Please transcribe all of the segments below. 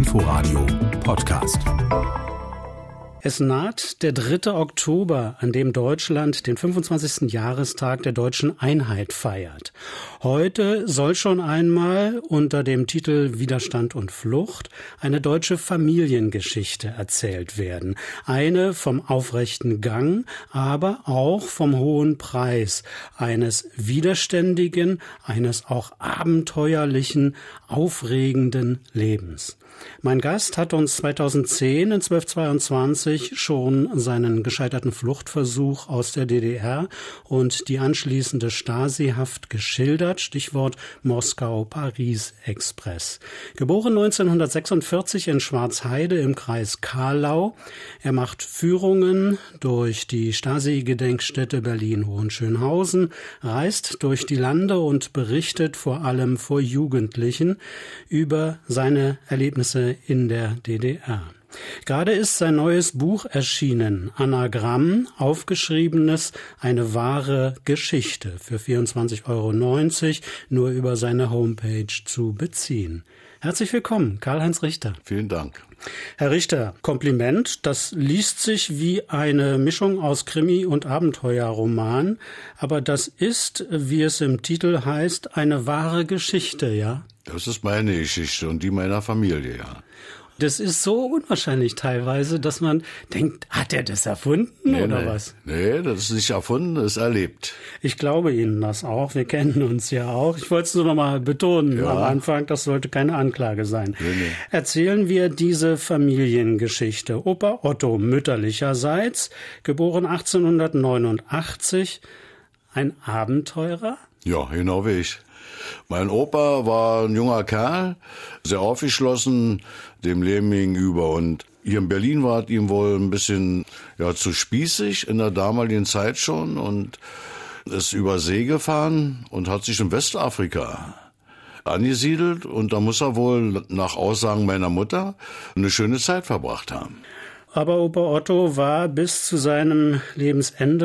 Inforadio Podcast. Es naht der 3. Oktober, an dem Deutschland den 25. Jahrestag der deutschen Einheit feiert. Heute soll schon einmal unter dem Titel Widerstand und Flucht eine deutsche Familiengeschichte erzählt werden. Eine vom aufrechten Gang, aber auch vom hohen Preis eines widerständigen, eines auch abenteuerlichen, aufregenden Lebens. Mein Gast hat uns 2010 in 1222 schon seinen gescheiterten Fluchtversuch aus der DDR und die anschließende Stasi-Haft geschildert, Stichwort Moskau-Paris-Express. Geboren 1946 in Schwarzheide im Kreis Carlau. Er macht Führungen durch die Stasi-Gedenkstätte Berlin-Hohenschönhausen, reist durch die Lande und berichtet vor allem vor Jugendlichen über seine Erlebnisse in der DDR. Gerade ist sein neues Buch erschienen, Anagramm, aufgeschriebenes, eine wahre Geschichte, für 24,90 € nur über seine Homepage zu beziehen. Herzlich willkommen, Karl-Heinz Richter. Vielen Dank. Herr Richter, Kompliment, das liest sich wie eine Mischung aus Krimi und Abenteuerroman, aber das ist, wie es im Titel heißt, eine wahre Geschichte, ja? Das ist meine Geschichte und die meiner Familie, ja. Das ist so unwahrscheinlich teilweise, dass man denkt, hat er das erfunden was? Nee, das ist nicht erfunden, das ist erlebt. Ich glaube Ihnen das auch, wir kennen uns ja auch. Ich wollte es nur noch mal betonen am Anfang, das sollte keine Anklage sein. Nee. Erzählen wir diese Familiengeschichte. Opa Otto mütterlicherseits, geboren 1889, ein Abenteurer? Ja, genau wie ich. Mein Opa war ein junger Kerl, sehr aufgeschlossen dem Leben gegenüber. Und hier in Berlin war es ihm wohl ein bisschen zu spießig in der damaligen Zeit schon und ist über See gefahren und hat sich in Westafrika angesiedelt. Und da muss er wohl nach Aussagen meiner Mutter eine schöne Zeit verbracht haben. Aber Opa Otto war bis zu seinem Lebensende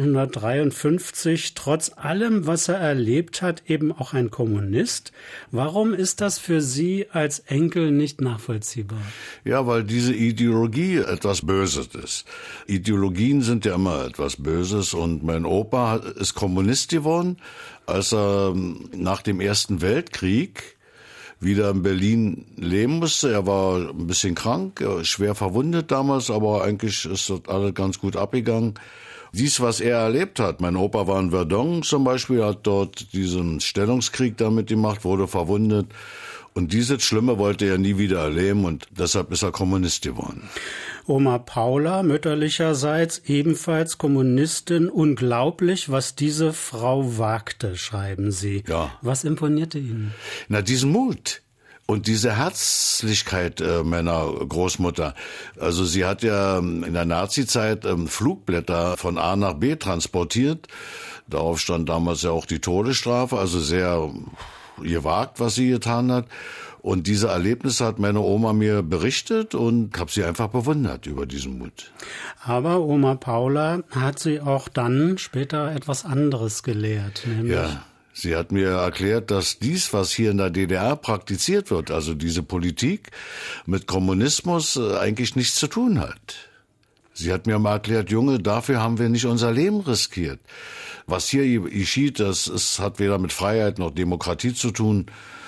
1953 trotz allem, was er erlebt hat, eben auch ein Kommunist. Warum ist das für Sie als Enkel nicht nachvollziehbar? Ja, weil diese Ideologie etwas Böses ist. Ideologien sind ja immer etwas Böses und mein Opa ist Kommunist geworden, als er nach dem Ersten Weltkrieg wieder in Berlin leben musste. Er war ein bisschen krank, schwer verwundet damals, aber eigentlich ist das alles ganz gut abgegangen. Dies, was er erlebt hat, mein Opa war in Verdun zum Beispiel, hat dort diesen Stellungskrieg damit gemacht, wurde verwundet. Und dieses Schlimme wollte er nie wieder erleben und deshalb ist er Kommunist geworden. Oma Paula, mütterlicherseits ebenfalls Kommunistin. Unglaublich, was diese Frau wagte, schreiben Sie. Ja. Was imponierte Ihnen? Na, diesen Mut. Und diese Herzlichkeit meiner Großmutter. Also sie hat ja in der Nazizeit Flugblätter von A nach B transportiert. Darauf stand damals ja auch die Todesstrafe, also sehr gewagt, was sie getan hat. Und diese Erlebnisse hat meine Oma mir berichtet und habe sie einfach bewundert über diesen Mut. Aber Oma Paula hat sie auch dann später etwas anderes gelehrt, nämlich... Ja. Sie hat mir erklärt, dass dies, was hier in der DDR praktiziert wird, also diese Politik mit Kommunismus, eigentlich nichts zu tun hat. Sie hat mir mal erklärt, Junge, dafür haben wir nicht unser Leben riskiert. Was hier geschieht, das hat weder mit Freiheit noch Demokratie zu tun.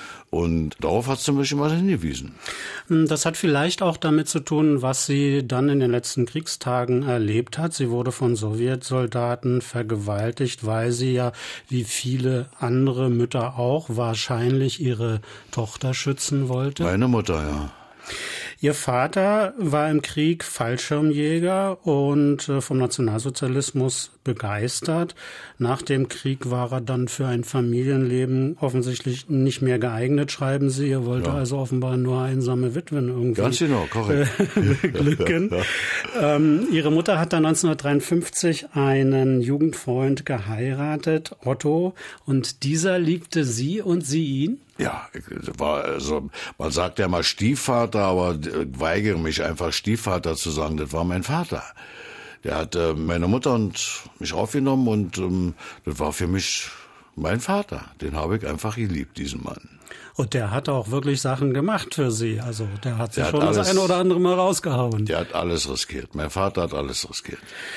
Und darauf hat sie mich immer hingewiesen. Das hat vielleicht auch damit zu tun, was sie dann in den letzten Kriegstagen erlebt hat. Sie wurde von Sowjetsoldaten vergewaltigt, weil sie ja, wie viele andere Mütter auch, wahrscheinlich ihre Tochter schützen wollte. Meine Mutter, ja. Ihr Vater war im Krieg Fallschirmjäger und vom Nationalsozialismus begeistert. Nach dem Krieg war er dann für ein Familienleben offensichtlich nicht mehr geeignet, schreiben Sie. Er wollte also offenbar nur einsame Witwen irgendwie ganz genau, korrekt. beglücken. Ihre Mutter hat dann 1953 einen Jugendfreund geheiratet, Otto, und dieser liebte sie und sie ihn? Ja, man sagt ja mal Stiefvater, aber weigere mich einfach Stiefvater zu sagen, das war mein Vater. Der hat meine Mutter und mich aufgenommen und das war für mich mein Vater. Den habe ich einfach geliebt, diesen Mann. Und der hat auch wirklich Sachen gemacht für Sie. Also der hat sich schon alles, das eine oder andere Mal rausgehauen. Der hat alles riskiert. Mein Vater hat alles riskiert.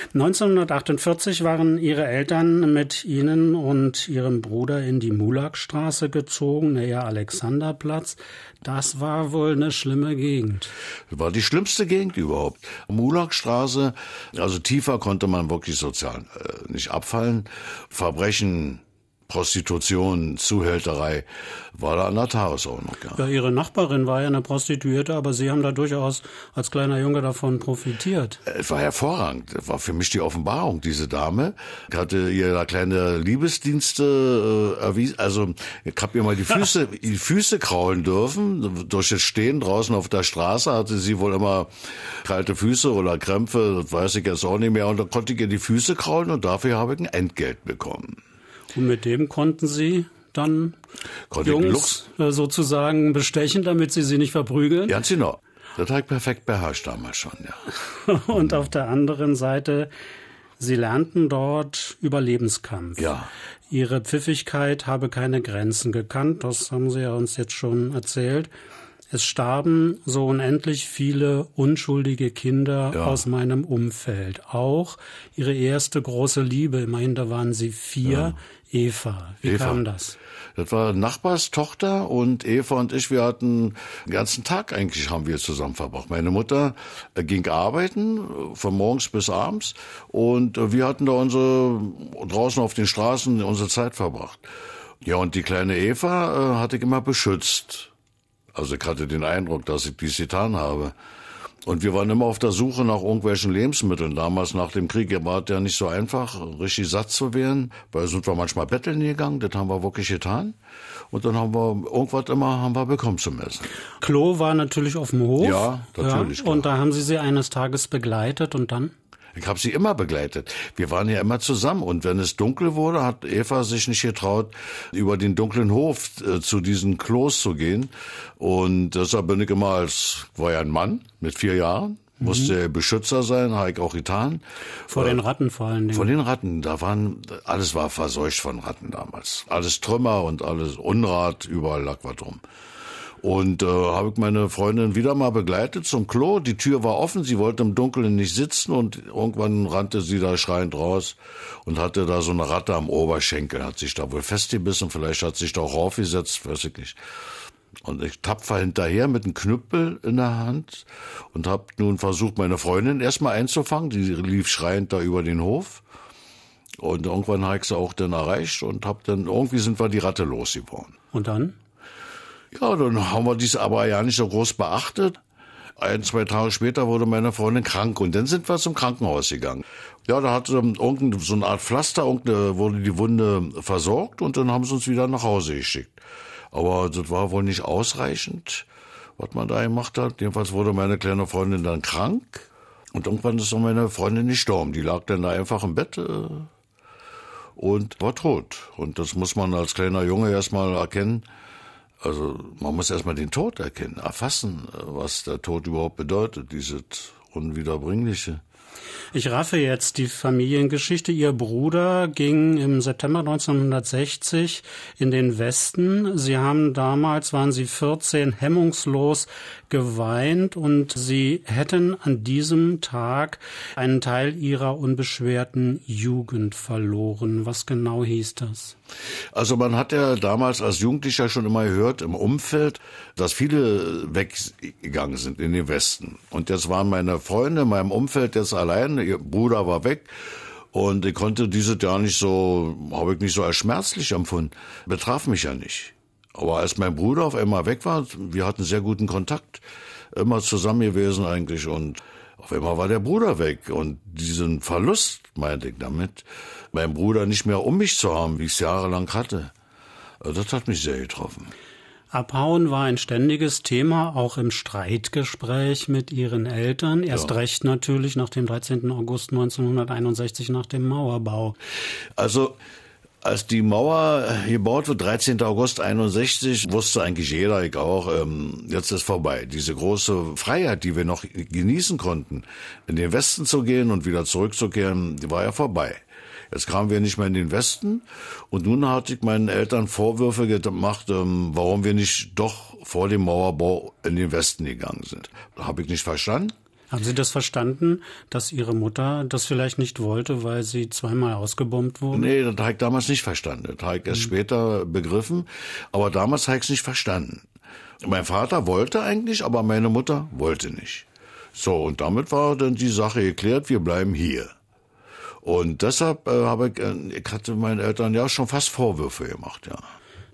1948 waren Ihre Eltern mit Ihnen und Ihrem Bruder in die Mulakstraße gezogen, näher Alexanderplatz. Das war wohl eine schlimme Gegend. Das war die schlimmste Gegend überhaupt. Mulakstraße, also tiefer konnte man wirklich sozial nicht abfallen. Verbrechen, Prostitution, Zuhälterei war da an der Tagesordnung. Ja, Ihre Nachbarin war ja eine Prostituierte, aber Sie haben da durchaus als kleiner Junge davon profitiert. Es war hervorragend. Das war für mich die Offenbarung. Diese Dame hatte ihr da kleine Liebesdienste erwiesen. Also ich habe ihr mal die Füße kraulen dürfen. Durch das Stehen draußen auf der Straße hatte sie wohl immer kalte Füße oder Krämpfe, das weiß ich jetzt auch nicht mehr. Und da konnte ich ihr die Füße kraulen und dafür habe ich ein Entgelt bekommen. Und mit dem konnten Sie dann Jungs sozusagen bestechen, damit sie nicht verprügeln? Ganz genau. Das habe ich perfekt beherrscht damals schon, ja. Und auf der anderen Seite, Sie lernten dort Überlebenskampf. Ja. Ihre Pfiffigkeit habe keine Grenzen gekannt, das haben Sie ja uns jetzt schon erzählt. Es starben so unendlich viele unschuldige Kinder aus meinem Umfeld. Auch Ihre erste große Liebe, immerhin da waren Sie 4, Eva. Wie kam das? Das war Nachbarstochter und Eva und ich, wir hatten den ganzen Tag eigentlich haben wir zusammen verbracht. Meine Mutter ging arbeiten, von morgens bis abends und wir hatten da draußen auf den Straßen unsere Zeit verbracht. Ja, und die kleine Eva hatte ich immer beschützt. Also ich hatte den Eindruck, dass ich dies getan habe. Und wir waren immer auf der Suche nach irgendwelchen Lebensmitteln. Damals nach dem Krieg war es ja nicht so einfach, richtig satt zu werden. Weil sind wir manchmal betteln gegangen, das haben wir wirklich getan. Und dann haben wir bekommen zum Essen. Klo war natürlich auf dem Hof. Ja, natürlich. Ja, und da haben Sie eines Tages begleitet und dann? Ich habe sie immer begleitet. Wir waren ja immer zusammen. Und wenn es dunkel wurde, hat Eva sich nicht getraut, über den dunklen Hof zu diesen Klos zu gehen. Und deshalb bin ich immer war ja ein Mann mit 4 Jahren, musste Beschützer sein, habe ich auch getan. Vor den Ratten vor allen Dingen. Vor den Ratten, alles war verseucht von Ratten damals. Alles Trümmer und alles Unrat, überall lag was rum. Und habe ich meine Freundin wieder mal begleitet zum Klo. Die Tür war offen, sie wollte im Dunkeln nicht sitzen und irgendwann rannte sie da schreiend raus und hatte da so eine Ratte am Oberschenkel, hat sich da wohl festgebissen, vielleicht hat sich da auch aufgesetzt, weiß ich nicht. Und ich tapfer hinterher mit einem Knüppel in der Hand und habe nun versucht, meine Freundin erstmal einzufangen. Die lief schreiend da über den Hof. Und irgendwann habe ich sie auch dann erreicht und irgendwie sind wir die Ratte losgeworden. Und dann? Ja, dann haben wir dies aber ja nicht so groß beachtet. 1, 2 Tage später wurde meine Freundin krank und dann sind wir zum Krankenhaus gegangen. Ja, da hat so eine Art Pflaster, wurde die Wunde versorgt und dann haben sie uns wieder nach Hause geschickt. Aber das war wohl nicht ausreichend, was man da gemacht hat. Jedenfalls wurde meine kleine Freundin dann krank und irgendwann ist auch meine Freundin gestorben. Die lag dann da einfach im Bett und war tot. Und das muss man als kleiner Junge erstmal erkennen. Also man muss erstmal den Tod erkennen, erfassen, was der Tod überhaupt bedeutet, dieses Unwiederbringliche. Ich raffe jetzt die Familiengeschichte. Ihr Bruder ging im September 1960 in den Westen. Sie haben damals, waren Sie 14, hemmungslos geweint und Sie hätten an diesem Tag einen Teil Ihrer unbeschwerten Jugend verloren. Was genau hieß das? Also man hat ja damals als Jugendlicher schon immer gehört im Umfeld, dass viele weggegangen sind in den Westen. Und jetzt waren meine Freunde in meinem Umfeld jetzt allein, ihr Bruder war weg. Und ich konnte dieses Jahr habe ich nicht so als schmerzlich empfunden. Betraf mich ja nicht. Aber als mein Bruder auf einmal weg war, wir hatten sehr guten Kontakt, immer zusammen gewesen eigentlich. Und auf einmal war der Bruder weg. Und diesen Verlust, meinte ich damit, meinen Bruder nicht mehr um mich zu haben, wie ich es jahrelang hatte, das hat mich sehr getroffen. Abhauen war ein ständiges Thema, auch im Streitgespräch mit Ihren Eltern. Erst recht natürlich nach dem 13. August 1961, nach dem Mauerbau. Also als die Mauer gebaut wird, 13. August 61, wusste eigentlich jeder, ich auch, jetzt ist vorbei. Diese große Freiheit, die wir noch genießen konnten, in den Westen zu gehen und wieder zurückzukehren, die war ja vorbei. Jetzt kamen wir nicht mehr in den Westen und nun hatte ich meinen Eltern Vorwürfe gemacht, warum wir nicht doch vor dem Mauerbau in den Westen gegangen sind. Habe ich nicht verstanden. Haben Sie das verstanden, dass Ihre Mutter das vielleicht nicht wollte, weil sie zweimal ausgebombt wurde? Nee, das habe ich damals nicht verstanden. Das habe ich erst später begriffen. Aber damals habe ich es nicht verstanden. Mein Vater wollte eigentlich, aber meine Mutter wollte nicht. So, und damit war dann die Sache geklärt, wir bleiben hier. Und deshalb ich hatte meinen Eltern ja schon fast Vorwürfe gemacht, ja.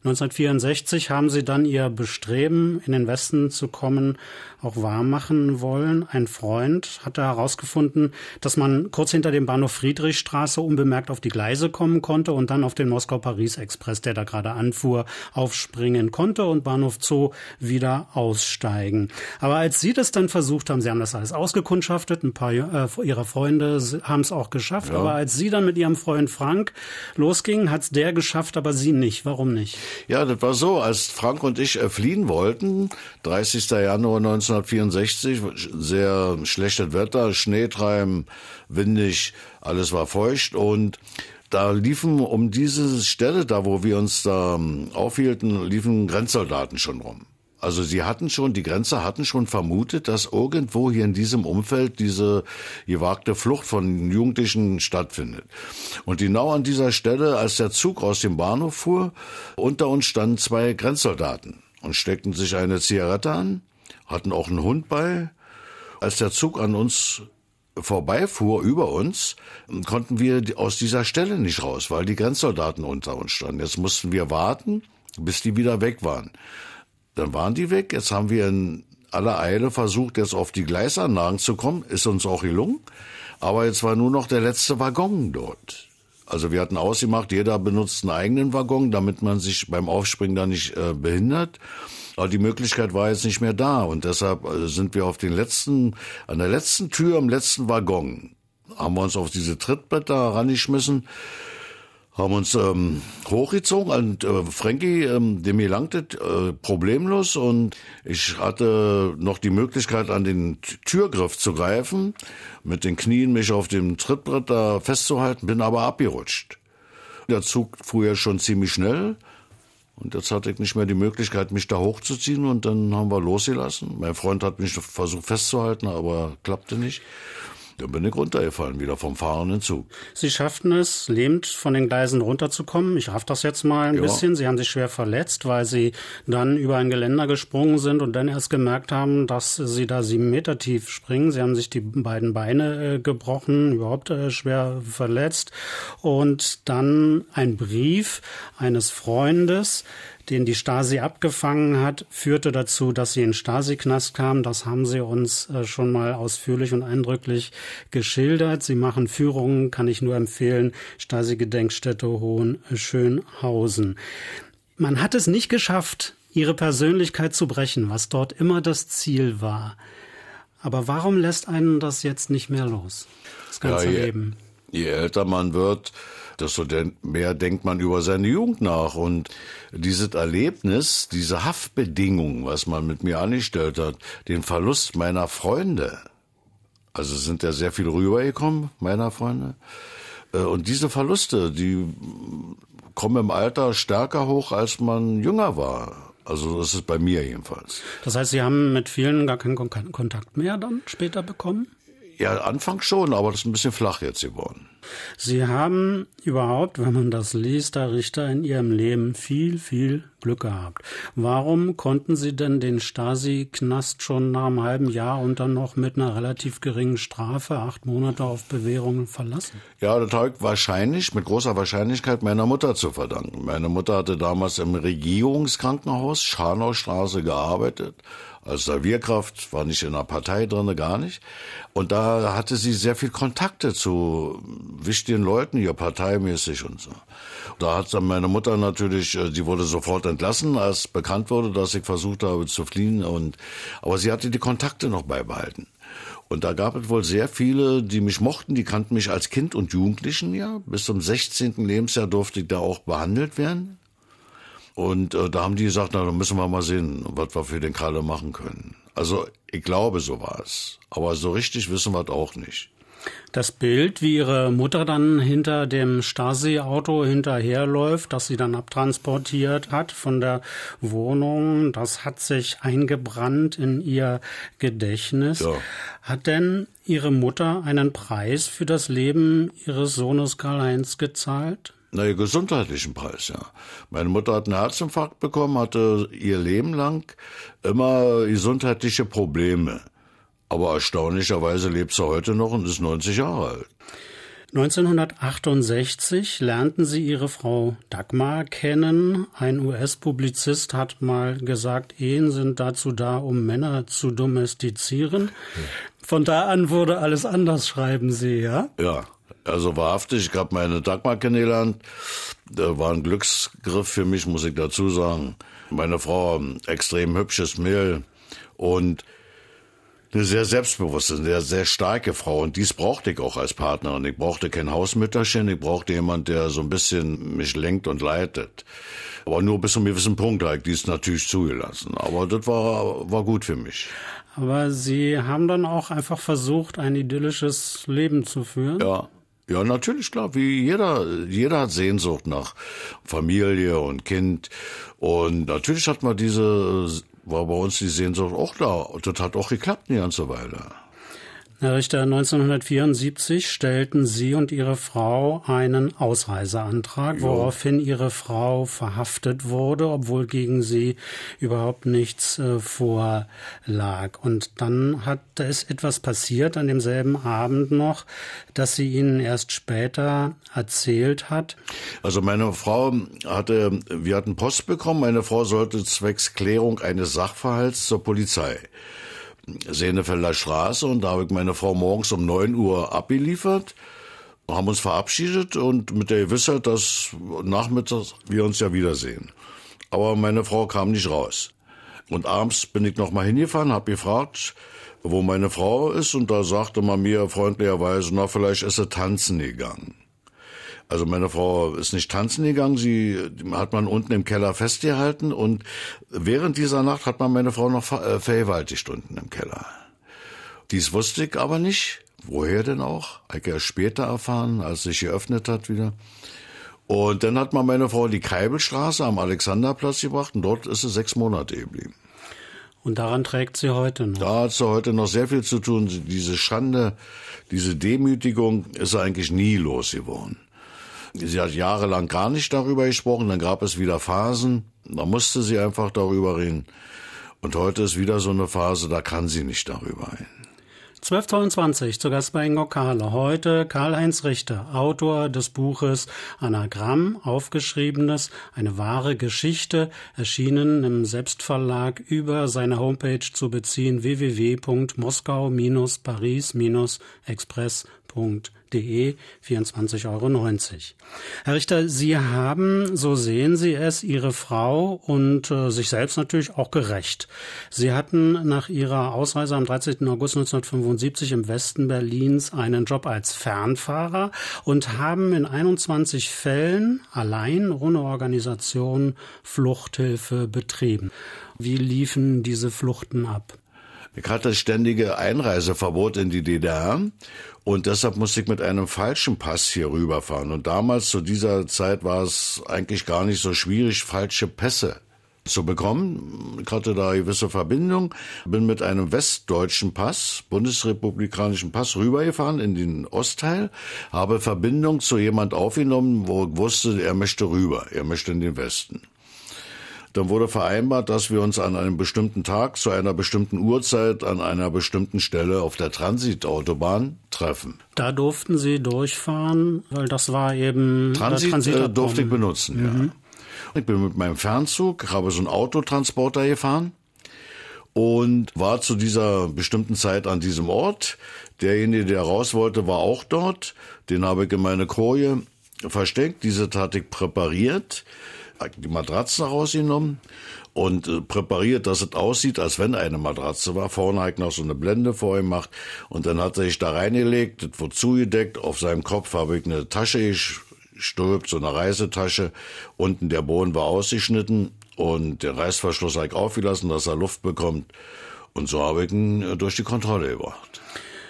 1964 haben Sie dann Ihr Bestreben, in den Westen zu kommen, auch wahrmachen wollen. Ein Freund hatte herausgefunden, dass man kurz hinter dem Bahnhof Friedrichstraße unbemerkt auf die Gleise kommen konnte und dann auf den Moskau-Paris-Express, der da gerade anfuhr, aufspringen konnte und Bahnhof Zoo wieder aussteigen. Aber als Sie das dann versucht haben, Sie haben das alles ausgekundschaftet, ein paar Ihrer Freunde haben es auch geschafft, aber als Sie dann mit Ihrem Freund Frank losgingen, hat es der geschafft, aber Sie nicht. Warum nicht? Ja, das war so, als Frank und ich fliehen wollten, 30. Januar 1964, sehr schlechtes Wetter, Schneetreiben, windig, alles war feucht und da liefen um diese Stelle, da wo wir uns da aufhielten, liefen Grenzsoldaten schon rum. Also die Grenzer hatten schon vermutet, dass irgendwo hier in diesem Umfeld diese gewagte Flucht von Jugendlichen stattfindet. Und genau an dieser Stelle, als der Zug aus dem Bahnhof fuhr, unter uns standen 2 Grenzsoldaten und steckten sich eine Zigarette an, hatten auch einen Hund bei. Als der Zug an uns vorbeifuhr, über uns, konnten wir aus dieser Stelle nicht raus, weil die Grenzsoldaten unter uns standen. Jetzt mussten wir warten, bis die wieder weg waren. Dann waren die weg. Jetzt haben wir in aller Eile versucht, jetzt auf die Gleisanlagen zu kommen. Ist uns auch gelungen. Aber jetzt war nur noch der letzte Waggon dort. Also wir hatten ausgemacht, jeder benutzt einen eigenen Waggon, damit man sich beim Aufspringen da nicht behindert. Aber die Möglichkeit war jetzt nicht mehr da. Und deshalb sind wir an der letzten Tür, im letzten Waggon, haben wir uns auf diese Trittbretter rangeschmissen, haben uns hochgezogen und Frankie, dem gelangt problemlos und ich hatte noch die Möglichkeit, an den Türgriff zu greifen, mit den Knien mich auf dem Trittbrett da festzuhalten, bin aber abgerutscht. Der Zug fuhr ja schon ziemlich schnell und jetzt hatte ich nicht mehr die Möglichkeit, mich da hochzuziehen und dann haben wir losgelassen. Mein Freund hat mich versucht festzuhalten, aber klappte nicht. Dann bin ich runtergefallen, wieder vom fahrenden Zug. Sie schafften es, lebend von den Gleisen runterzukommen. Ich raff das jetzt mal ein bisschen. Sie haben sich schwer verletzt, weil Sie dann über ein Geländer gesprungen sind und dann erst gemerkt haben, dass Sie da 7 Meter tief springen. Sie haben sich die beiden Beine gebrochen, überhaupt schwer verletzt. Und dann ein Brief eines Freundes, den die Stasi abgefangen hat, führte dazu, dass sie in den Stasi-Knast kamen. Das haben Sie uns schon mal ausführlich und eindrücklich geschildert. Sie machen Führungen, kann ich nur empfehlen, Stasi-Gedenkstätte Hohenschönhausen. Man hat es nicht geschafft, Ihre Persönlichkeit zu brechen, was dort immer das Ziel war. Aber warum lässt einen das jetzt nicht mehr los, das ganze Leben? Je älter man wird, desto mehr denkt man über seine Jugend nach. Und dieses Erlebnis, diese Haftbedingungen, was man mit mir angestellt hat, den Verlust meiner Freunde, also sind ja sehr viel rübergekommen, meiner Freunde, und diese Verluste, die kommen im Alter stärker hoch, als man jünger war. Also das ist bei mir jedenfalls. Das heißt, Sie haben mit vielen gar keinen Kontakt mehr dann später bekommen? Ja, Anfang schon, aber das ist ein bisschen flach jetzt geworden. Sie haben überhaupt, wenn man das liest, Herr Richter, in Ihrem Leben viel Glück gehabt. Warum konnten Sie denn den Stasi-Knast schon nach einem halben Jahr und dann noch mit einer relativ geringen Strafe, 8 Monate auf Bewährung, verlassen? Ja, das habe ich mit großer Wahrscheinlichkeit meiner Mutter zu verdanken. Meine Mutter hatte damals im Regierungskrankenhaus, Scharnaustraße, gearbeitet. Als Servierkraft, war nicht in der Partei drin, gar nicht. Und da hatte sie sehr viel Kontakte zu wichtigen Leuten hier, parteimäßig und so. Da hat dann meine Mutter natürlich, sie wurde sofort entlassen, als bekannt wurde, dass ich versucht habe zu fliehen. Aber sie hatte die Kontakte noch beibehalten. Und da gab es wohl sehr viele, die mich mochten, die kannten mich als Kind und Jugendlichen, ja. Bis zum 16. Lebensjahr durfte ich da auch behandelt werden. Und da haben die gesagt, na, dann müssen wir mal sehen, was wir für den Kalle machen können. Also ich glaube, so war es. Aber so richtig wissen wir es auch nicht. Das Bild, wie ihre Mutter dann hinter dem Stasi-Auto hinterherläuft, das sie dann abtransportiert hat von der Wohnung, das hat sich eingebrannt in ihr Gedächtnis. Ja. Hat denn Ihre Mutter einen Preis für das Leben Ihres Sohnes Karl-Heinz gezahlt? Na, gesundheitlichen Preis, ja. Meine Mutter hat einen Herzinfarkt bekommen, hatte ihr Leben lang immer gesundheitliche Probleme. Aber erstaunlicherweise lebt sie heute noch und ist 90 Jahre alt. 1968 lernten Sie Ihre Frau Dagmar kennen. Ein US-Publizist hat mal gesagt, Ehen sind dazu da, um Männer zu domestizieren. Von da an wurde alles anders, schreiben Sie, ja? Ja, also wahrhaftig, ich habe meine Dagmar kennengelernt. Das war ein Glücksgriff für mich, muss ich dazu sagen. Meine Frau, extrem hübsches Mädel und eine sehr selbstbewusste, eine sehr starke Frau. Und dies brauchte ich auch als Partnerin. Ich brauchte kein Hausmütterchen, ich brauchte jemand, der so ein bisschen mich lenkt und leitet. Aber nur bis zu einem gewissen Punkt habe ich dies natürlich zugelassen. Aber das war gut für mich. Aber Sie haben dann auch einfach versucht, ein idyllisches Leben zu führen? Ja, natürlich, klar. Wie jeder hat Sehnsucht nach Familie und Kind. Und natürlich hat man war bei uns die Sehnsucht auch da. Und das hat auch geklappt eine ganze Weile. Herr Richter, 1974 stellten Sie und Ihre Frau einen Ausreiseantrag, woraufhin Ihre Frau verhaftet wurde, obwohl gegen sie überhaupt nichts vorlag. Und dann da ist etwas passiert an demselben Abend noch, das sie Ihnen erst später erzählt hat. Also meine Frau wir hatten Post bekommen, meine Frau sollte zwecks Klärung eines Sachverhalts zur Polizei. Senefelder Straße, und da habe ich meine Frau morgens um 9 Uhr abgeliefert, haben uns verabschiedet und mit der Gewissheit, dass nachmittags wir uns ja wiedersehen. Aber meine Frau kam nicht raus. Und abends bin ich noch mal hingefahren, habe gefragt, wo meine Frau ist, und da sagte man mir freundlicherweise, vielleicht ist sie tanzen gegangen. Also meine Frau ist nicht tanzen gegangen, sie hat man unten im Keller festgehalten, und während dieser Nacht hat man meine Frau noch vergewaltigt unten im Keller. Dies wusste ich aber nicht. Woher denn auch? Habe ich erst später erfahren, als sich geöffnet hat wieder. Und dann hat man meine Frau in die Keibelstraße am Alexanderplatz gebracht, und dort ist sie 6 Monate geblieben. Und daran trägt sie heute noch? Da hat sie heute noch sehr viel zu tun. Diese Schande, diese Demütigung ist eigentlich nie losgeworden. Sie hat jahrelang gar nicht darüber gesprochen, dann gab es wieder Phasen, da musste sie einfach darüber reden. Und heute ist wieder so eine Phase, da kann sie nicht darüber reden. 12:22 zu Gast bei Ingo Kahle. Heute Karl-Heinz Richter, Autor des Buches Anagramm, aufgeschriebenes, eine wahre Geschichte, erschienen im Selbstverlag, über seine Homepage zu beziehen, www.moskau-paris-express.de, 24,90 €. Herr Richter, Sie haben, so sehen Sie es, Ihre Frau und sich selbst natürlich auch gerecht. Sie hatten nach Ihrer Ausreise am 13. August 1975 im Westen Berlins einen Job als Fernfahrer und haben in 21 Fällen allein, ohne Organisation, Fluchthilfe betrieben. Wie liefen diese Fluchten ab? Ich hatte ständige Einreiseverbot in die DDR, und deshalb musste ich mit einem falschen Pass hier rüberfahren. Und damals, zu dieser Zeit, war es eigentlich gar nicht so schwierig, falsche Pässe zu bekommen. Ich hatte da eine gewisse Verbindung, bin mit einem westdeutschen Pass, bundesrepublikanischen Pass, rübergefahren in den Ostteil, habe Verbindung zu jemand aufgenommen, wo ich wusste, er möchte rüber, er möchte in den Westen. Dann wurde vereinbart, dass wir uns an einem bestimmten Tag zu einer bestimmten Uhrzeit an einer bestimmten Stelle auf der Transitautobahn treffen. Da durften Sie durchfahren, weil das war eben Transit durfte ich benutzen, ja. Ich bin mit meinem Fernzug, habe so einen Autotransporter gefahren und war zu dieser bestimmten Zeit an diesem Ort. Derjenige, der raus wollte, war auch dort. Den habe ich in meine Koje versteckt. Diese hatte ich präpariert, die Matratzen rausgenommen und präpariert, dass es aussieht, als wenn eine Matratze war. Vorne habe ich noch so eine Blende vorgemacht, und dann hat er sich da reingelegt, das wurde zugedeckt. Auf seinem Kopf habe ich eine Tasche gestülpt, so eine Reisetasche. Unten der Boden war ausgeschnitten und der Reißverschluss habe ich aufgelassen, dass er Luft bekommt. Und so habe ich ihn durch die Kontrolle gebracht.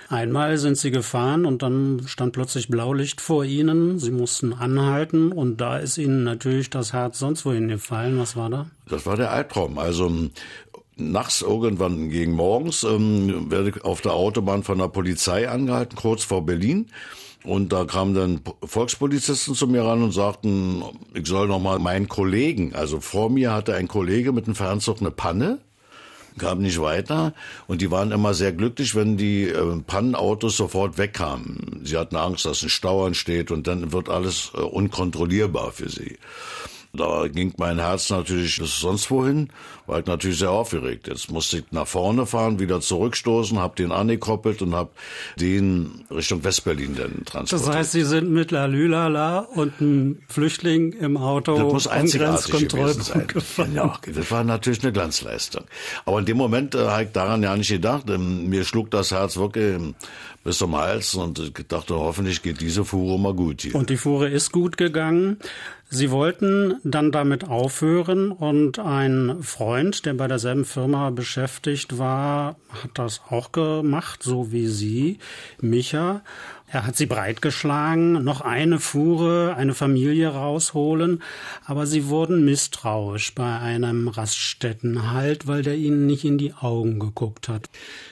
Einmal sind Sie gefahren und dann stand plötzlich Blaulicht vor Ihnen. Sie mussten anhalten und da ist Ihnen natürlich das Herz sonst wohin gefallen. Was war da? Das war der Albtraum. Also nachts irgendwann gegen morgens werde ich auf der Autobahn von der Polizei angehalten, kurz vor Berlin. Und da kamen dann Volkspolizisten zu mir ran und sagten, ich soll noch mal meinen Kollegen, also vor mir hatte ein Kollege mit dem Fernzug eine Panne, kam nicht weiter und die waren immer sehr glücklich, wenn die Pannenautos sofort wegkamen. Sie hatten Angst, dass ein Stau entsteht und dann wird alles unkontrollierbar für sie. Da ging mein Herz natürlich sonst wohin, war ich natürlich sehr aufgeregt. Jetzt musste ich nach vorne fahren, wieder zurückstoßen, hab den angekoppelt und hab den Richtung Westberlin dann transportiert. Das heißt, Sie sind mit Lalülala und einem Flüchtling im Auto das muss einzigartig gewesen sein. Gefahren. Ja, das war natürlich eine Glanzleistung. Aber in dem Moment habe ich daran ja nicht gedacht. Mir schlug das Herz wirklich bis zum Hals und ich dachte, hoffentlich geht diese Fuhre mal gut hier. Und die Fuhre ist gut gegangen. Sie wollten dann damit aufhören und ein Freund, der bei derselben Firma beschäftigt war, hat das auch gemacht, so wie Sie, Micha. Er hat Sie breitgeschlagen, noch eine Fuhre, eine Familie rausholen, aber Sie wurden misstrauisch bei einem Raststättenhalt, weil der Ihnen nicht in die Augen geguckt hat.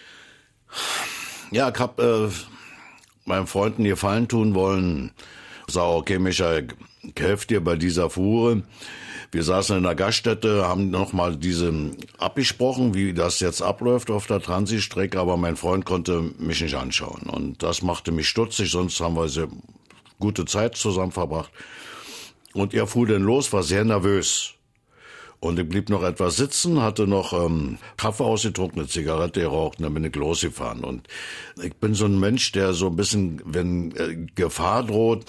Ja, ich hab meinem Freund einen Gefallen tun wollen. Sag, okay, Micha, ich helfe dir bei dieser Fuhre. Wir saßen in der Gaststätte, haben nochmal abgesprochen, wie das jetzt abläuft auf der Transitstrecke, aber mein Freund konnte mich nicht anschauen. Und das machte mich stutzig, sonst haben wir sehr gute Zeit zusammen verbracht. Und er fuhr dann los, war sehr nervös. Und ich blieb noch etwas sitzen, hatte noch Kaffee ausgetrunken, eine Zigarette geraucht und dann bin ich losgefahren. Und ich bin so ein Mensch, der so ein bisschen, wenn Gefahr droht,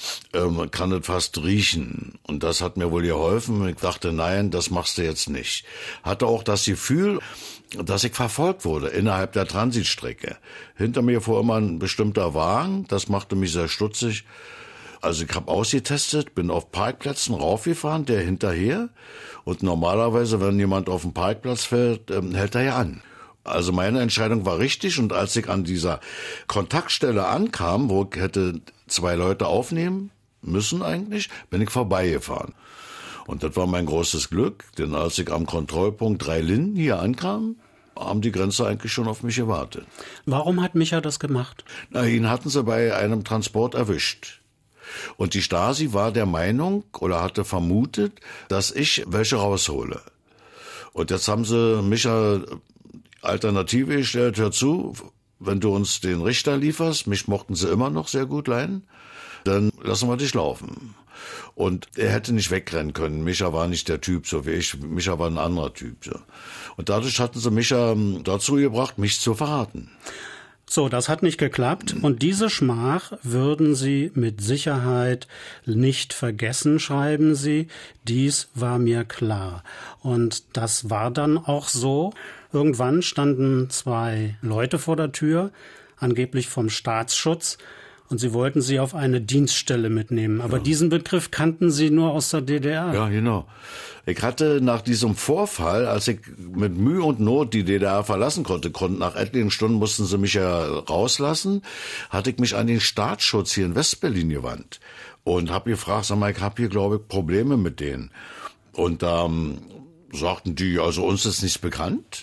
kann es fast riechen. Und das hat mir wohl geholfen. Ich dachte, nein, das machst du jetzt nicht. Hatte auch das Gefühl, dass ich verfolgt wurde innerhalb der Transitstrecke. Hinter mir fuhr immer ein bestimmter Wagen, das machte mich sehr stutzig. Also ich habe ausgetestet, bin auf Parkplätzen raufgefahren, der hinterher. Und normalerweise, wenn jemand auf den Parkplatz fährt, hält er ja an. Also meine Entscheidung war richtig. Und als ich an dieser Kontaktstelle ankam, wo ich hätte 2 Leute aufnehmen müssen eigentlich, bin ich vorbeigefahren. Und das war mein großes Glück, denn als ich am Kontrollpunkt 3 Linden hier ankam, haben die Grenzer eigentlich schon auf mich gewartet. Warum hat Micha das gemacht? Na, ihn hatten sie bei einem Transport erwischt. Und die Stasi war der Meinung oder hatte vermutet, dass ich welche raushole. Und jetzt haben sie Micha Alternative gestellt, hör zu, wenn du uns den Richter lieferst, mich mochten sie immer noch sehr gut leiden, dann lassen wir dich laufen. Und er hätte nicht wegrennen können. Micha war nicht der Typ, so wie ich. Micha war ein anderer Typ. So. Und dadurch hatten sie Micha dazu gebracht, mich zu verraten. So, das hat nicht geklappt und diese Schmach würden Sie mit Sicherheit nicht vergessen, schreiben Sie. Dies war mir klar. Und das war dann auch so. Irgendwann standen 2 Leute vor der Tür, angeblich vom Staatsschutz, und sie wollten Sie auf eine Dienststelle mitnehmen. Aber diesen Begriff kannten Sie nur aus der DDR. Ja, genau. Ich hatte nach diesem Vorfall, als ich mit Mühe und Not die DDR verlassen konnte, nach etlichen Stunden mussten sie mich ja rauslassen, hatte ich mich an den Staatsschutz hier in Westberlin gewandt und habe gefragt, sag mal, ich habe hier, glaube ich, Probleme mit denen. Und da sagten die, also uns ist nichts bekannt.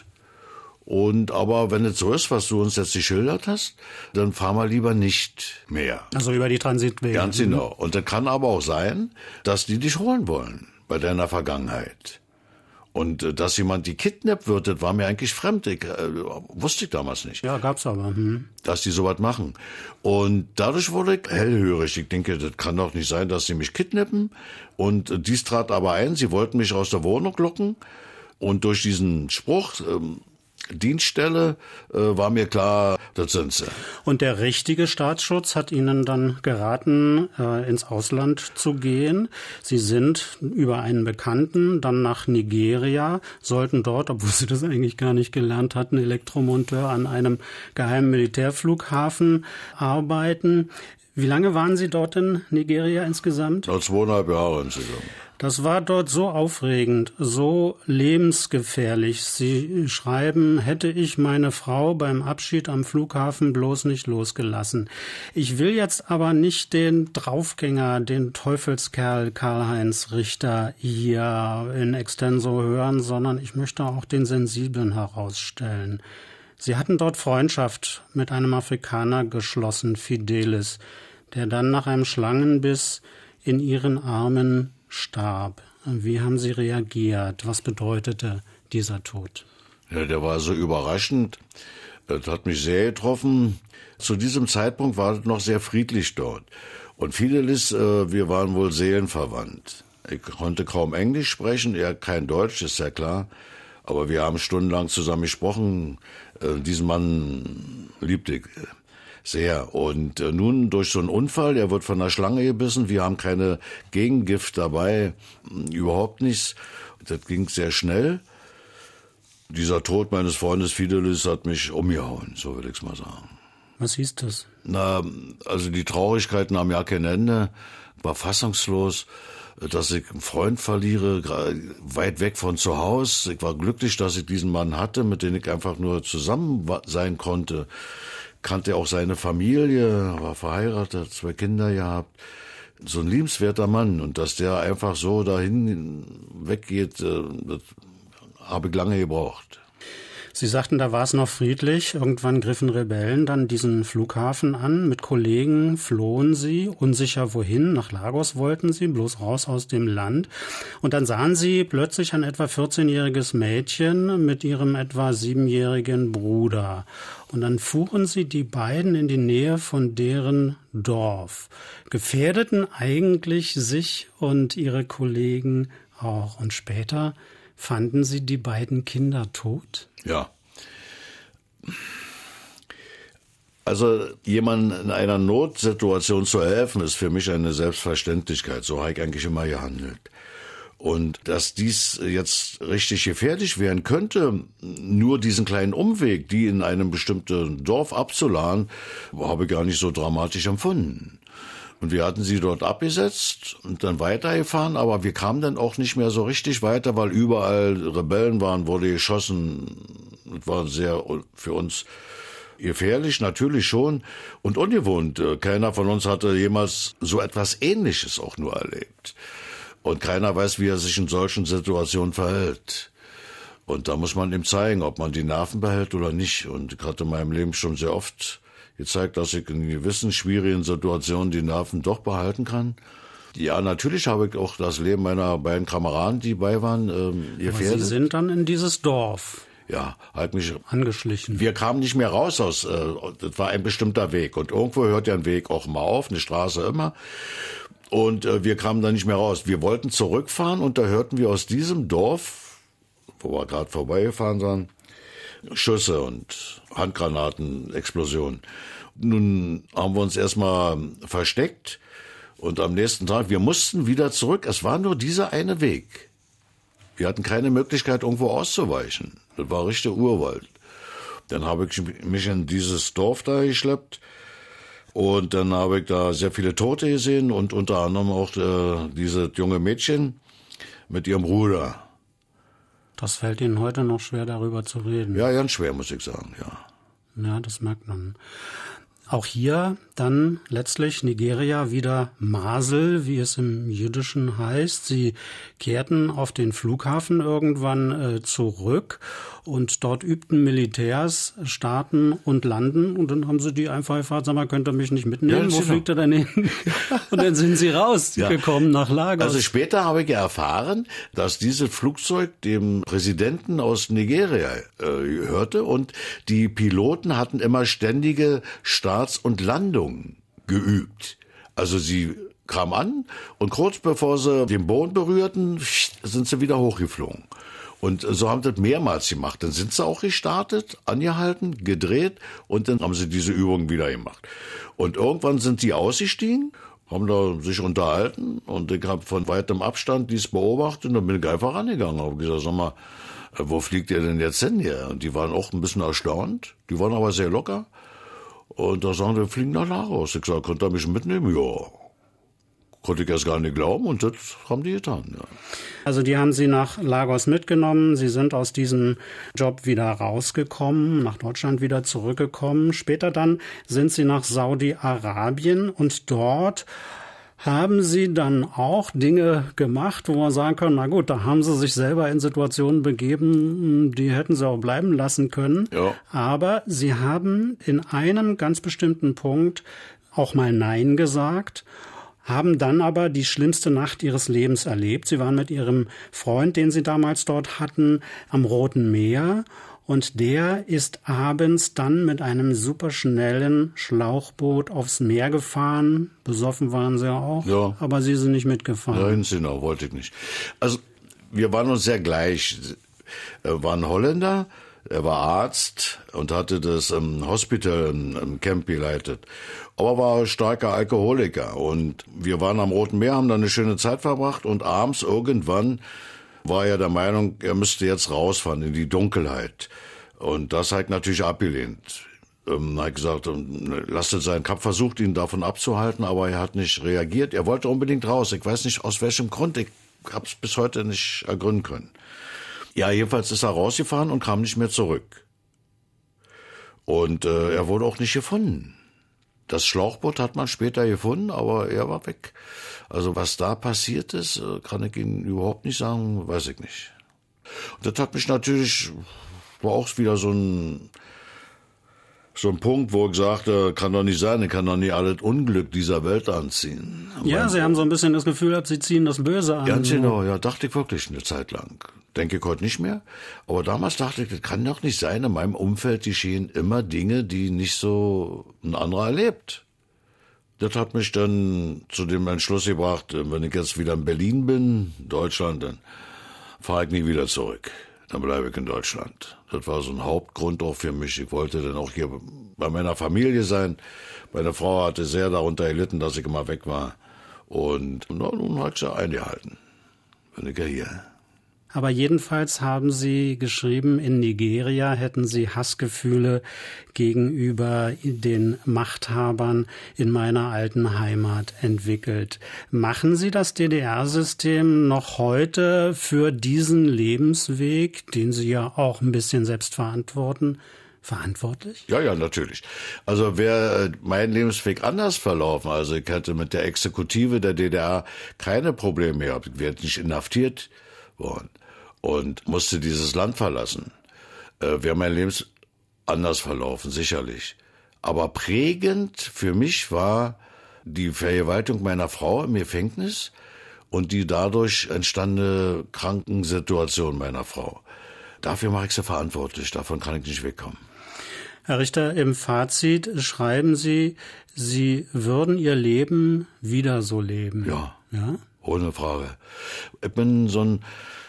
Und aber wenn es so ist, was du uns jetzt geschildert hast, dann fahren wir lieber nicht mehr. Also über die Transitwege. Ganz genau. Und das kann aber auch sein, dass die dich holen wollen bei deiner Vergangenheit. Und dass jemand die kidnappt wird, das war mir eigentlich fremd. Wusste ich damals nicht. Ja, gab's aber. Dass die sowas machen. Und dadurch wurde ich hellhörig. Ich denke, das kann doch nicht sein, dass sie mich kidnappen. Und dies trat aber ein. Sie wollten mich aus der Wohnung locken. Und durch diesen Spruch, Dienststelle, war mir klar, das sind sie. Und der richtige Staatsschutz hat Ihnen dann geraten, ins Ausland zu gehen. Sie sind über einen Bekannten dann nach Nigeria, sollten dort, obwohl Sie das eigentlich gar nicht gelernt hatten, Elektromonteur an einem geheimen Militärflughafen arbeiten. Wie lange waren Sie dort in Nigeria insgesamt? 2,5 Jahre insgesamt. Das war dort so aufregend, so lebensgefährlich. Sie schreiben, hätte ich meine Frau beim Abschied am Flughafen bloß nicht losgelassen. Ich will jetzt aber nicht den Draufgänger, den Teufelskerl Karl-Heinz Richter hier in extenso hören, sondern ich möchte auch den Sensiblen herausstellen. Sie hatten dort Freundschaft mit einem Afrikaner geschlossen, Fidelis, der dann nach einem Schlangenbiss in ihren Armen starb. Wie haben Sie reagiert? Was bedeutete dieser Tod? Ja, der war so überraschend. Das hat mich sehr getroffen. Zu diesem Zeitpunkt war es noch sehr friedlich dort. Und Fidelis, wir waren wohl seelenverwandt. Ich konnte kaum Englisch sprechen, er kein Deutsch, ist ja klar. Aber wir haben stundenlang zusammen gesprochen. Diesen Mann liebte ich sehr. Und nun durch so einen Unfall, er wird von einer Schlange gebissen, wir haben keine Gegengift dabei, überhaupt nichts. Das ging sehr schnell. Dieser Tod meines Freundes Fidelis hat mich umgehauen, so will ich es mal sagen. Was hieß das? Na, also die Traurigkeit nahm ja kein Ende, war fassungslos, dass ich einen Freund verliere, weit weg von zu Hause. Ich war glücklich, dass ich diesen Mann hatte, mit dem ich einfach nur zusammen sein konnte. Kannte auch seine Familie, war verheiratet, 2 Kinder gehabt. So ein liebenswerter Mann. Und dass der einfach so dahin weggeht, das habe ich lange gebraucht. Sie sagten, da war es noch friedlich. Irgendwann griffen Rebellen dann diesen Flughafen an. Mit Kollegen flohen sie, unsicher wohin. Nach Lagos wollten sie, bloß raus aus dem Land. Und dann sahen sie plötzlich ein etwa 14-jähriges Mädchen mit ihrem etwa 7-jährigen Bruder. Und dann fuhren sie die beiden in die Nähe von deren Dorf. Gefährdeten eigentlich sich und ihre Kollegen auch. Und später fanden sie die beiden Kinder tot? Ja. Also jemandem in einer Notsituation zu helfen, ist für mich eine Selbstverständlichkeit. So habe ich eigentlich immer gehandelt. Und dass dies jetzt richtig gefährlich werden könnte, nur diesen kleinen Umweg, die in einem bestimmten Dorf abzuladen, habe ich gar nicht so dramatisch empfunden. Und wir hatten sie dort abgesetzt und dann weitergefahren, aber wir kamen dann auch nicht mehr so richtig weiter, weil überall Rebellen waren, wurde geschossen. Das war sehr für uns gefährlich, natürlich schon, und ungewohnt. Keiner von uns hatte jemals so etwas Ähnliches auch nur erlebt. Und keiner weiß, wie er sich in solchen Situationen verhält. Und da muss man ihm zeigen, ob man die Nerven behält oder nicht. Und ich hatte in meinem Leben schon sehr oft gezeigt, dass ich in gewissen schwierigen Situationen die Nerven doch behalten kann. Ja, natürlich habe ich auch das Leben meiner beiden Kameraden, die bei waren, gefährdet. Aber Sie sind dann in dieses Dorf. Ja, halt mich angeschlichen. Wir kamen nicht mehr raus aus, das war ein bestimmter Weg. Und irgendwo hört ja ein Weg auch mal auf, eine Straße immer. Und wir kamen da nicht mehr raus. Wir wollten zurückfahren und da hörten wir aus diesem Dorf, wo wir gerade vorbeigefahren sind, Schüsse und Handgranaten, Explosionen. Nun haben wir uns erstmal versteckt und am nächsten Tag, wir mussten wieder zurück. Es war nur dieser eine Weg. Wir hatten keine Möglichkeit, irgendwo auszuweichen. Das war richtig Urwald. Dann habe ich mich in dieses Dorf da geschleppt und dann habe ich da sehr viele Tote gesehen und unter anderem auch diese junge Mädchen mit ihrem Bruder. Das fällt Ihnen heute noch schwer, darüber zu reden. Ja, ganz schwer, muss ich sagen, ja. Ja, das merkt man. Auch hier dann letztlich Nigeria wieder Masel, wie es im Jüdischen heißt. Sie kehrten auf den Flughafen irgendwann zurück und dort übten Militärs, starten und landen und dann haben sie die einfach gefragt, sag mal, könnt ihr mich nicht mitnehmen? Ja, wo fliegt ihr denn hin? Und dann sind sie rausgekommen nach Lagos. Also später habe ich erfahren, dass dieses Flugzeug dem Präsidenten aus Nigeria gehörte und die Piloten hatten immer ständige Starts und Landungen geübt. Also sie kamen an und kurz bevor sie den Boden berührten, sind sie wieder hochgeflogen. Und so haben sie das mehrmals gemacht. Dann sind sie auch gestartet, angehalten, gedreht und dann haben sie diese Übung wieder gemacht. Und irgendwann sind sie ausgestiegen, haben da sich unterhalten und ich habe von weitem Abstand dies beobachtet und dann bin ich einfach rangegangen. Habe gesagt, sag mal, wo fliegt ihr denn jetzt hin hier? Und die waren auch ein bisschen erstaunt, die waren aber sehr locker. Und da sagen wir fliegen nach Lagos. Ich sage, könnt ihr mich mitnehmen? Ja, konnte ich erst gar nicht glauben und das haben die getan, ja. Also die haben Sie nach Lagos mitgenommen, Sie sind aus diesem Job wieder rausgekommen, nach Deutschland wieder zurückgekommen. Später dann sind Sie nach Saudi-Arabien und dort haben Sie dann auch Dinge gemacht, wo man sagen kann, na gut, da haben Sie sich selber in Situationen begeben, die hätten Sie auch bleiben lassen können. Ja. Aber Sie haben in einem ganz bestimmten Punkt auch mal Nein gesagt, haben dann aber die schlimmste Nacht ihres Lebens erlebt. Sie waren mit ihrem Freund, den sie damals dort hatten, am Roten Meer. Und der ist abends dann mit einem superschnellen Schlauchboot aufs Meer gefahren. Besoffen waren sie auch, ja. Aber sie sind nicht mitgefahren. Nein, genau, wollte ich nicht. Also wir waren uns sehr gleich. Er war ein Holländer, er war Arzt und hatte das Hospital im Camp geleitet. Aber war starker Alkoholiker. Und wir waren am Roten Meer, haben da eine schöne Zeit verbracht. Und abends irgendwann war er der Meinung, er müsste jetzt rausfahren in die Dunkelheit. Und das hat natürlich abgelehnt. Hat gesagt, lasst es sein. Ich habe versucht, ihn davon abzuhalten, aber er hat nicht reagiert. Er wollte unbedingt raus. Ich weiß nicht, aus welchem Grund. Ich habe es bis heute nicht ergründen können. Ja, jedenfalls ist er rausgefahren und kam nicht mehr zurück. Und er wurde auch nicht gefunden. Das Schlauchboot hat man später gefunden, aber er war weg. Also was da passiert ist, kann ich Ihnen überhaupt nicht sagen, weiß ich nicht. Und das hat mich natürlich, war auch wieder so ein Punkt, wo ich sagte, kann doch nicht sein, ich kann doch nicht alles Unglück dieser Welt anziehen. Ja, Sie haben so ein bisschen das Gefühl, Sie ziehen das Böse an. Ganz genau, ja, dachte ich wirklich eine Zeit lang. Denke ich heute nicht mehr. Aber damals dachte ich, das kann doch nicht sein, in meinem Umfeld geschehen immer Dinge, die nicht so ein anderer erlebt. Das hat mich dann zu dem Entschluss gebracht, wenn ich jetzt wieder in Berlin bin, Deutschland, dann fahre ich nie wieder zurück. Dann bleibe ich in Deutschland. Das war so ein Hauptgrund auch für mich. Ich wollte dann auch hier bei meiner Familie sein. Meine Frau hatte sehr darunter gelitten, dass ich immer weg war. Und nun hat sie eingehalten. Bin ich ja hier. Aber jedenfalls haben Sie geschrieben, in Nigeria hätten Sie Hassgefühle gegenüber den Machthabern in meiner alten Heimat entwickelt. Machen Sie das DDR-System noch heute für diesen Lebensweg, den Sie ja auch ein bisschen selbst verantworten, verantwortlich? Ja, natürlich. Also wäre mein Lebensweg anders verlaufen, also ich hätte mit der Exekutive der DDR keine Probleme gehabt, ich wäre nicht inhaftiert worden und musste dieses Land verlassen, wäre mein Leben anders verlaufen, sicherlich. Aber prägend für mich war die Vergewaltigung meiner Frau im Gefängnis und die dadurch entstandene Krankensituation meiner Frau. Dafür mache ich sie verantwortlich, davon kann ich nicht wegkommen. Herr Richter, im Fazit schreiben Sie, Sie würden Ihr Leben wieder so leben. Ja, ja? Ohne Frage. Ich bin so ein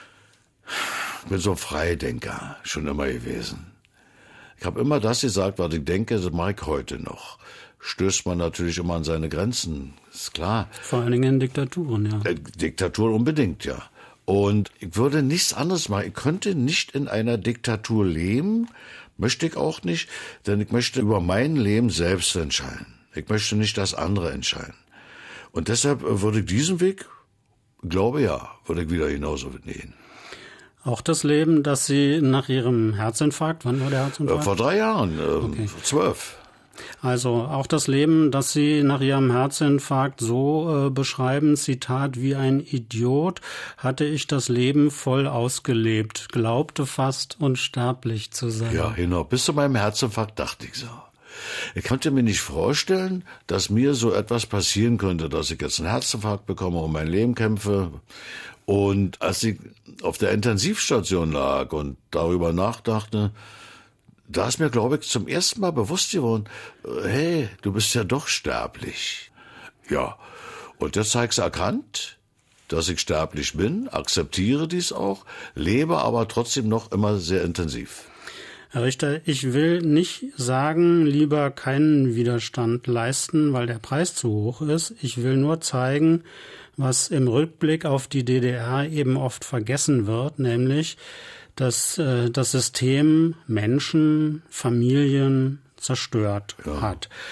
Freidenker schon immer gewesen. Ich habe immer das gesagt, was ich denke, das mache ich heute noch. Stößt man natürlich immer an seine Grenzen, ist klar. Vor allen Dingen in Diktaturen, ja. Diktatur unbedingt, ja. Und ich würde nichts anderes machen. Ich könnte nicht in einer Diktatur leben, möchte ich auch nicht, denn ich möchte über mein Leben selbst entscheiden. Ich möchte nicht, dass andere entscheiden. Und deshalb würde ich diesen Weg, glaube ja, würde ich wieder genauso gehen. Auch das Leben, das Sie nach Ihrem Herzinfarkt, wann war der Herzinfarkt? Vor 3 Jahren, okay. 12. Also auch das Leben, das Sie nach Ihrem Herzinfarkt so beschreiben, Zitat, wie ein Idiot hatte ich das Leben voll ausgelebt, glaubte fast unsterblich zu sein. Ja, genau. Bis zu meinem Herzinfarkt dachte ich so. Ich konnte mir nicht vorstellen, dass mir so etwas passieren könnte, dass ich jetzt einen Herzinfarkt bekomme und mein Leben kämpfe. Und als ich auf der Intensivstation lag und darüber nachdachte, da ist mir, glaube ich, zum ersten Mal bewusst geworden, hey, du bist ja doch sterblich. Ja, und jetzt habe ich es erkannt, dass ich sterblich bin, akzeptiere dies auch, lebe aber trotzdem noch immer sehr intensiv. Herr Richter, ich will nicht sagen, lieber keinen Widerstand leisten, weil der Preis zu hoch ist. Ich will nur zeigen, was im Rückblick auf die DDR eben oft vergessen wird, nämlich, dass das System Menschen, Familien zerstört hat.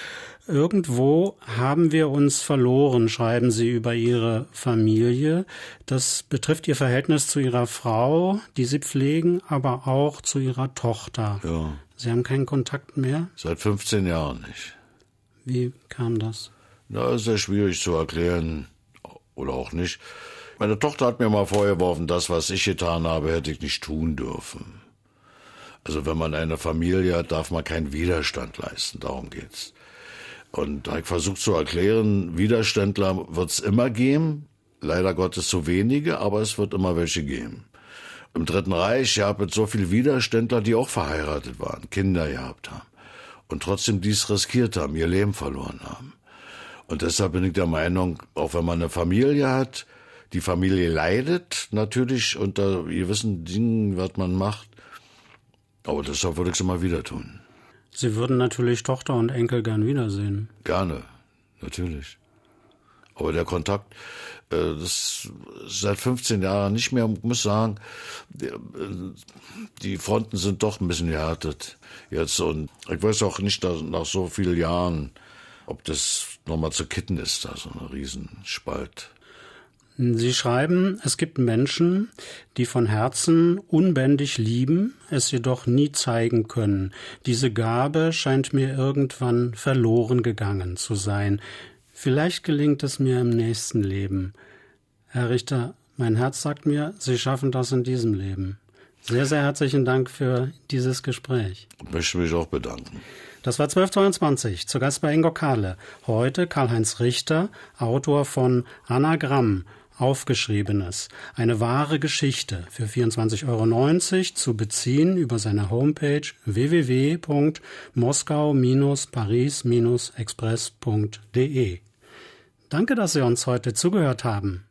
Irgendwo haben wir uns verloren, schreiben Sie über Ihre Familie. Das betrifft Ihr Verhältnis zu Ihrer Frau, die Sie pflegen, aber auch zu Ihrer Tochter. Ja. Sie haben keinen Kontakt mehr? Seit 15 Jahren nicht. Wie kam das? Na, ist sehr schwierig zu erklären. Oder auch nicht. Meine Tochter hat mir mal vorgeworfen, das, was ich getan habe, hätte ich nicht tun dürfen. Also wenn man eine Familie hat, darf man keinen Widerstand leisten. Darum geht's. Und da habe ich versucht zu erklären, Widerständler wird es immer geben. Leider Gottes so wenige, aber es wird immer welche geben. Im Dritten Reich gab es so viele Widerständler, die auch verheiratet waren, Kinder gehabt haben. Und trotzdem dies riskiert haben, ihr Leben verloren haben. Und deshalb bin ich der Meinung, auch wenn man eine Familie hat, die Familie leidet natürlich unter gewissen Dingen, was man macht. Aber deshalb würde ich es immer wieder tun. Sie würden natürlich Tochter und Enkel gern wiedersehen. Gerne, natürlich. Aber der Kontakt, das ist seit 15 Jahren nicht mehr, ich muss sagen, die Fronten sind doch ein bisschen gehärtet jetzt. Und ich weiß auch nicht, nach so vielen Jahren, ob das nochmal zu kitten ist, da so ein Riesenspalt. Sie schreiben, es gibt Menschen, die von Herzen unbändig lieben, es jedoch nie zeigen können. Diese Gabe scheint mir irgendwann verloren gegangen zu sein. Vielleicht gelingt es mir im nächsten Leben. Herr Richter, mein Herz sagt mir, Sie schaffen das in diesem Leben. Sehr, sehr herzlichen Dank für dieses Gespräch. Ich möchte mich auch bedanken. Das war 1222, zu Gast bei Ingo Kahle. Heute Karl-Heinz Richter, Autor von Anagramm, Aufgeschriebenes. Eine wahre Geschichte für 24,90 € zu beziehen über seine Homepage www.moskau-paris-express.de. Danke, dass Sie uns heute zugehört haben.